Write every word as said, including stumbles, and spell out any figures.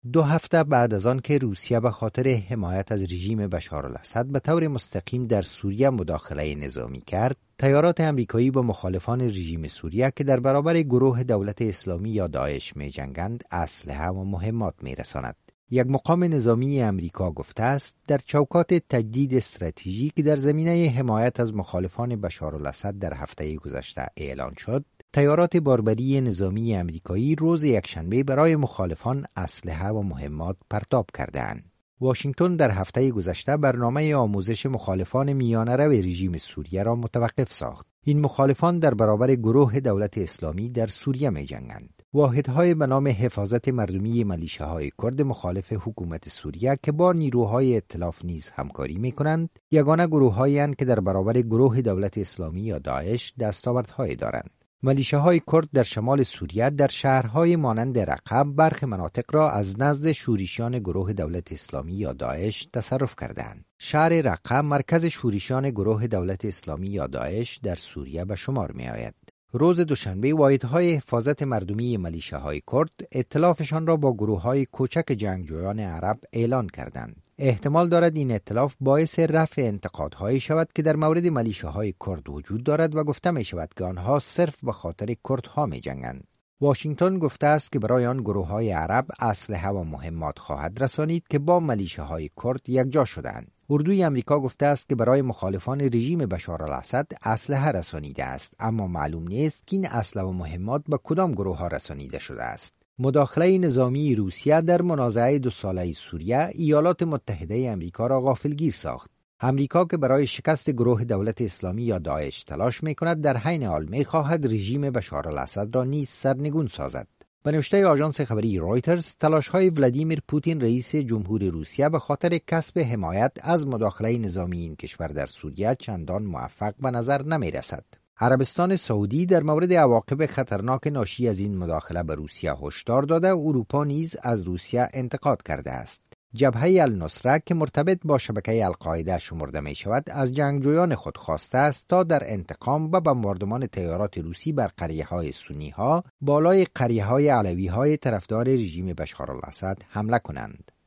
دو هفته بعد از آن که روسیه به خاطر حمایت از رژیم بشار الاسد به طور مستقیم در سوریه مداخله نظامی کرد، تیارات امریکایی با مخالفان رژیم سوریه که در برابر گروه دولت اسلامی یا داعش می جنگند اسلحه و مهمات می رساند. یک مقام نظامی امریکا گفته است در چوکات تجدید استراتژی که در زمینه حمایت از مخالفان بشار الاسد در هفته گذشته اعلان شد، تیارات باربری نظامی امریکایی روز یکشنبه برای مخالفان اسلحه و مهمات پرتاب کردند. واشنگتن در هفته گذشته برنامه آموزش مخالفان میانه رو رژیم سوریه را متوقف ساخت. این مخالفان در برابر گروه دولت اسلامی در سوریه می جنگند. واحدهای به نام حفاظت مردمی ملیشه‌های کرد مخالف حکومت سوریه که با نیروهای ائتلاف نیز همکاری می کنند، یگانه گروه‌هایی اند که در برابر گروه دولت اسلامی یا داعش دستاوردهای دارند. ملیشه‌های کرد در شمال سوریه در شهرهای مانند رقه برخی مناطق را از نزد شورشیان گروه دولت اسلامی یا داعش تصرف کردند. شهر رقه مرکز شورشیان گروه دولت اسلامی یا داعش در سوریه به شمار می آید. روز دوشنبه واحدهای حفاظت مردمی ملیشه‌های کرد ائتلافشان را با گروه‌های کوچک جنگجویان عرب اعلان کردند. احتمال دارد این ائتلاف باعث رفع انتقادهایی شود که در مورد ملیشه‌های کرد وجود دارد و گفته می شود که آنها صرف به خاطر کردها می جنگند. واشنگتن گفته است که برای آن گروه‌های عرب اسلحه و مهمات خواهد رسانید که با ملیشه‌های کرد یکجا شدند. اردوی امریکا گفته است که برای مخالفان رژیم بشار الاسد اسلحه رسانیده است، اما معلوم نیست که این اسلحه و مهمات به کدام گروه‌ها رسانیده شده است. مداخله نظامی روسیه در منازعه دو ساله سوریه ایالات متحده امریکا را غافلگیر ساخت. امریکا که برای شکست گروه دولت اسلامی یا داعش تلاش می‌کند، در حین حال می‌خواهد رژیم بشار الاسد را نیز سرنگون سازد. به نوشته آژانس خبری رویترز، تلاش‌های ولادیمیر پوتین رئیس جمهور روسیه به خاطر کسب حمایت از مداخله نظامی این کشور در سوریه چندان موفق به نظر نمی‌رسد. عربستان سعودی در مورد عواقب خطرناک ناشی از این مداخله به روسیه هشدار داده، اروپا نیز از روسیه انتقاد کرده است. جبهه النصره که مرتبط با شبکه القاعده شمرده می شود، از جنگجویان خود خواسته است تا در انتقام به بمباردمان طیارات روسی بر قریه‌های سنی ها بالای قریه‌های علوی های طرفدار رژیم بشار الاسد حمله کنند.